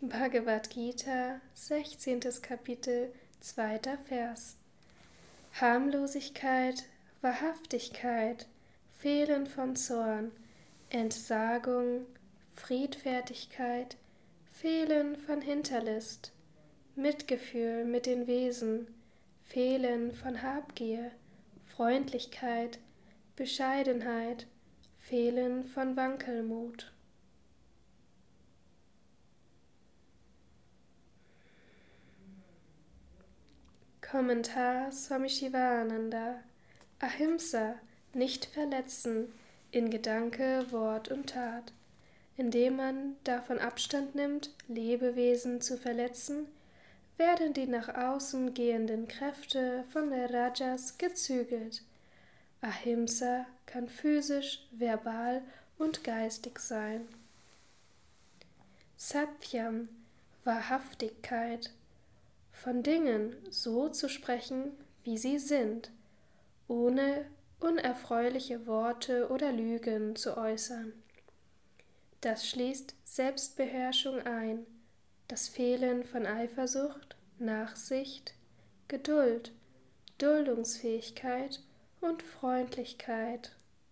Bhagavad Gita, 16. Kapitel, 2. Vers. Harmlosigkeit, Wahrhaftigkeit, Fehlen von Zorn, Entsagung, Friedfertigkeit, Fehlen von Hinterlist, Mitgefühl mit den Wesen, Fehlen von Habgier, Freundlichkeit, Bescheidenheit, Fehlen von Wankelmut. Kommentar Swami Shivananda. Ahimsa, nicht verletzen, in Gedanke, Wort und Tat. Indem man davon Abstand nimmt, Lebewesen zu verletzen, werden die nach außen gehenden Kräfte von der Rajas gezügelt. Ahimsa kann physisch, verbal und geistig sein. Satyam, Wahrhaftigkeit, von Dingen so zu sprechen, wie sie sind, ohne unerfreuliche Worte oder Lügen zu äußern. Das schließt Selbstbeherrschung ein, das Fehlen von Eifersucht, Nachsicht, Geduld, Duldungsfähigkeit und Freundlichkeit.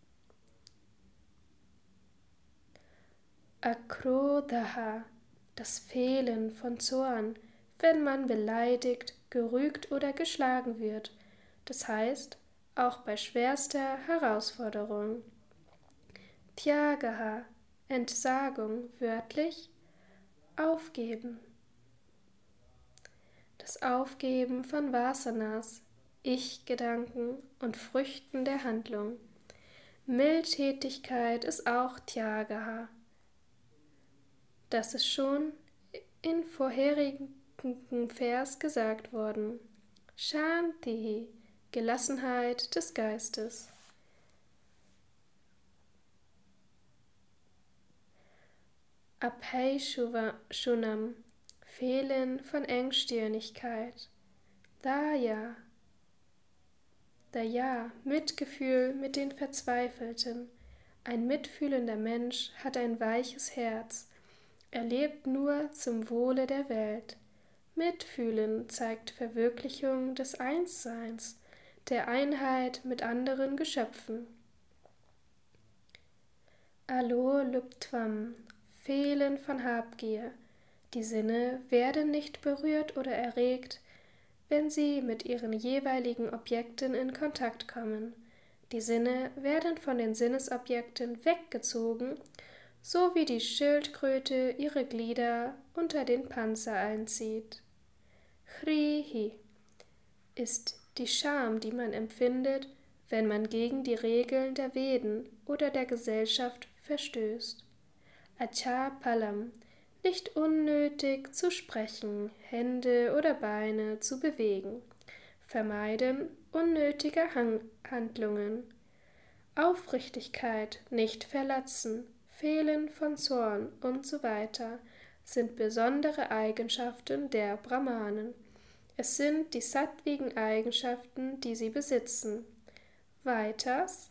Akrodha, das Fehlen von Zorn, wenn man beleidigt, gerügt oder geschlagen wird, das heißt, auch bei schwerster Herausforderung. Tyagaha, Entsagung, wörtlich Aufgeben. Das Aufgeben von Vasanas, Ich-Gedanken und Früchten der Handlung. Mildtätigkeit ist auch Tyagaha. Das ist schon in vorherigen Vers gesagt worden. Shanti, Gelassenheit des Geistes. Abheshunam, Fehlen von Engstirnigkeit. Daya, Mitgefühl mit den Verzweifelten. Ein mitfühlender Mensch hat ein weiches Herz. Er lebt nur zum Wohle der Welt. Mitfühlen zeigt Verwirklichung des Einsseins, der Einheit mit anderen Geschöpfen. Aloluptvam, Fehlen von Habgier. Die Sinne werden nicht berührt oder erregt, wenn sie mit ihren jeweiligen Objekten in Kontakt kommen. Die Sinne werden von den Sinnesobjekten weggezogen, so wie die Schildkröte ihre Glieder unter den Panzer einzieht. Hrihi ist die Scham, die man empfindet, wenn man gegen die Regeln der Veden oder der Gesellschaft verstößt. Achapalam, nicht unnötig zu sprechen, Hände oder Beine zu bewegen. Vermeiden unnötiger Handlungen. Aufrichtigkeit, nicht verletzen, Fehlen von Zorn und so weiter sind besondere Eigenschaften der Brahmanen. Es sind die sattwigen Eigenschaften, die sie besitzen. Weiters,